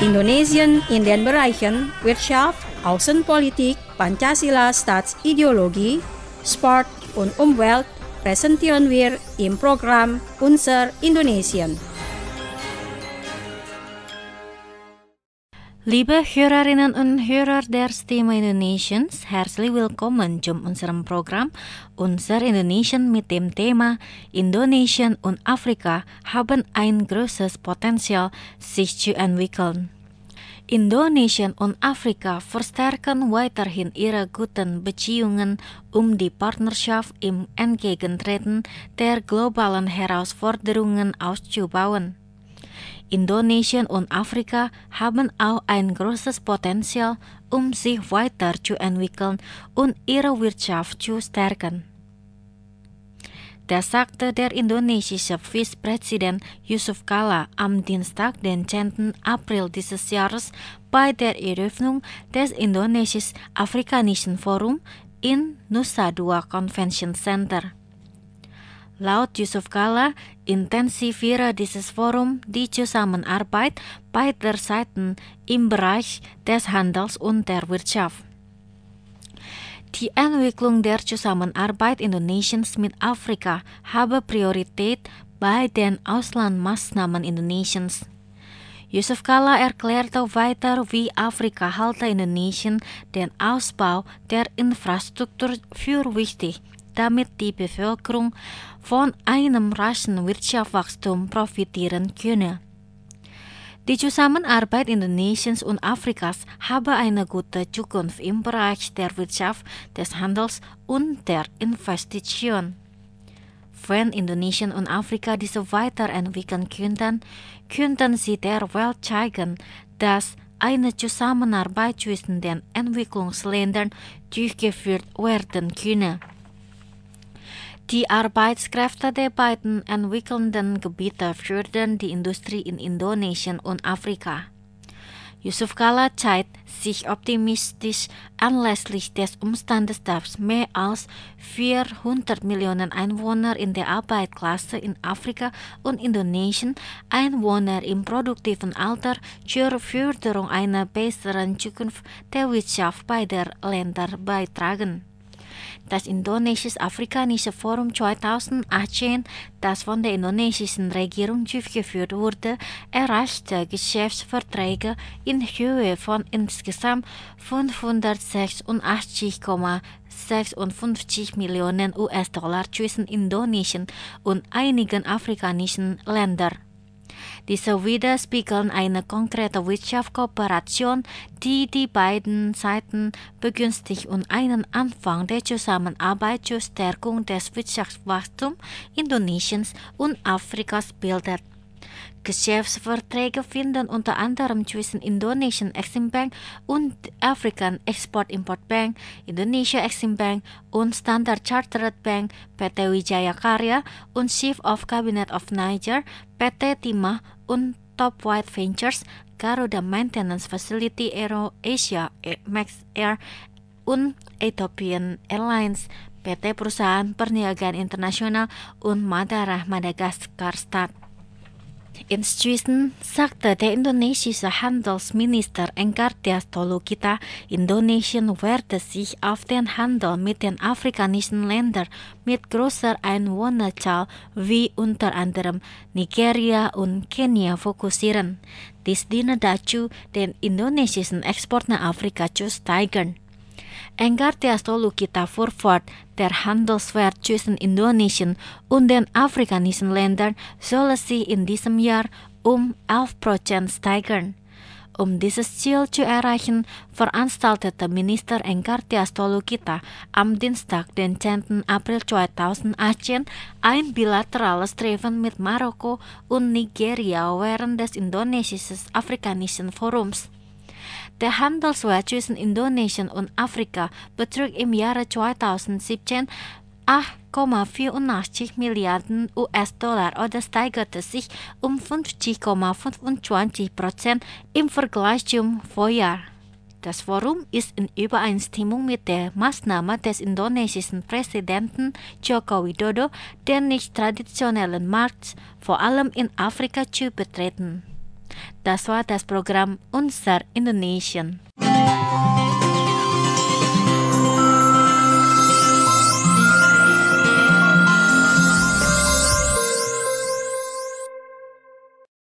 Indonesien in den Bereichen Wirtschaft, Außenpolitik, Pancasila Staatsideologie, Sport und Umwelt präsentieren wir im Programm Unser Indonesien. Liebe Hörerinnen und Hörer der Stimme Indonesiens, herzlich willkommen zum unserem Programm Unser Indonesien mit dem Thema Indonesien und Afrika haben ein großes Potenzial, sich zu entwickeln. Indonesien und Afrika verstärken weiterhin ihre guten Beziehungen, die Partnerschaft im Entgegentreten der globalen Herausforderungen auszubauen. Indonesien und Afrika haben auch ein großes Potenzial, sich weiterzuentwickeln und ihre Wirtschaft zu stärken. Das sagte der indonesische Vizepräsident Yusuf Kala am Dienstag, den 10. April dieses Jahres bei der Eröffnung des Indonesisch-Afrikanischen Forum in Nusa Dua Convention Center. Laut Yusuf Kala intensiviere dieses Forum die Zusammenarbeit beider Seiten im Bereich des Handels und der Wirtschaft. Die Entwicklung der Zusammenarbeit Indonesiens mit Afrika habe Priorität bei den Auslandsmaßnahmen Indonesiens. Yusuf Kala erklärte weiter, wie Afrika halte Indonesien den Ausbau der Infrastruktur für wichtig, damit die Bevölkerung von einem raschen Wirtschaftswachstum profitieren könne. Die Zusammenarbeit Indonesiens und Afrikas habe eine gute Zukunft im Bereich der Wirtschaft, des Handels und der Investition. Wenn Indonesien und Afrika diese weiterentwickeln könnten sie der Welt zeigen, dass eine Zusammenarbeit zwischen den Entwicklungsländern durchgeführt werden könne. Die Arbeitskräfte der beiden entwickelnden Gebiete fördern die Industrie in Indonesien und Afrika. Yusuf Kala zeigt sich optimistisch anlässlich des Umstandes, dass mehr als 400 Millionen Einwohner in der Arbeitsklasse in Afrika und Indonesien Einwohner im produktiven Alter zur Förderung einer besseren Zukunft der Wirtschaft beider Länder beitragen. Das Indonesisch-Afrikanische Forum 2018, das von der indonesischen Regierung durchgeführt wurde, erreichte Geschäftsverträge in Höhe von insgesamt 586,56 Millionen US-Dollar zwischen Indonesien und einigen afrikanischen Ländern. Diese widerspiegeln eine konkrete Wirtschaftskooperation, die die beiden Seiten begünstigt und einen Anfang der Zusammenarbeit zur Stärkung des Wirtschaftswachstums Indonesiens und Afrikas bildet. Geschäftsverträge finden unter anderem zwischen Indonesian Exim Bank und African Export-Import Bank, Indonesia Exim Bank und Standard Chartered Bank, PT Wijaya Karya und Chief of Cabinet of Niger, PT Timah und Top White Ventures, Garuda Maintenance Facility Aero Asia, Max Air und Ethiopian Airlines, PT Perusahaan Perniagaan Internasional und Madara Madagaskar Stat. Inzwischen sagte der indonesische Handelsminister Enggartia Stolokita, Indonesien werde sich auf den Handel mit den afrikanischen Ländern mit großer Einwohnerzahl wie unter anderem Nigeria und Kenia fokussieren. Dies diene dazu, den indonesischen Export nach Afrika zu steigern. Enggartia Stolokita fuhr fort, der Handelswert zwischen Indonesien und den afrikanischen Ländern solle sich in diesem Jahr 11% steigern. Dieses Ziel zu erreichen, veranstaltete Minister Enggartia Stolokita am Dienstag, den 10. April 2018, ein bilaterales Treffen mit Marokko und Nigeria während des Indonesisch-Afrikanischen Forums. Der Handelswert zwischen Indonesien und Afrika betrug im Jahre 2017 8,84 Milliarden US-Dollar oder steigerte sich 50,25% im Vergleich zum Vorjahr. Das Forum ist in Übereinstimmung mit der Maßnahme des indonesischen Präsidenten Joko Widodo, den nicht traditionellen Markt vor allem in Afrika zu betreten. Das war das Programm Unser Indonesian.